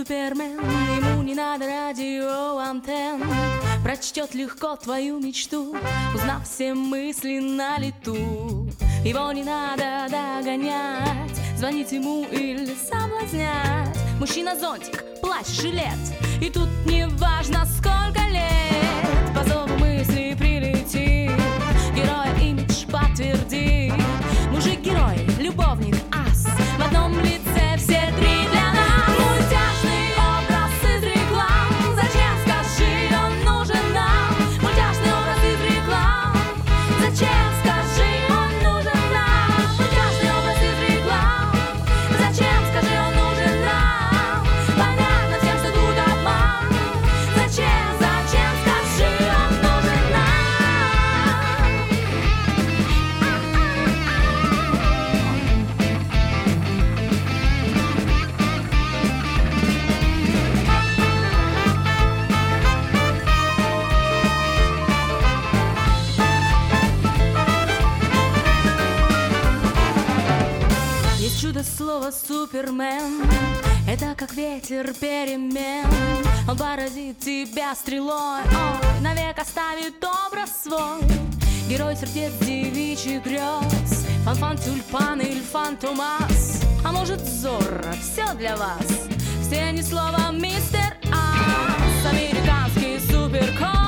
супермен, ему не надо радиоантенн. Прочтет легко твою мечту, узнав все мысли на лету. Его не надо догонять, звонить ему или соблазнять. Мужчина-зонтик, плащ, жилет, и тут не важно сколько лет. По зову мысли прилетит, героя имидж подтвердит. Мужик-герой, любовник, ас, в одном лице все три для нас. Мультяшный образ из реклам, зачем, скажи, он нужен нам? Мультяшный образ из реклам, зачем, скажи, он нужен нам? Мультяшный образ из реклам, зачем, скажи, он нужен нам? Понятно всем, что тут обман. Зачем, скажи, он нужен нам? Есть чудо слова супермен, это как ветер перемен. Он поразит тебя стрелой, ой, навек оставит образ свой. Герой сердец девичьих грез, Фан-Фан, Тюльпан или Фантомас. А может Зорро, все для вас. В сцене слова мистер Ас, американский суперкот.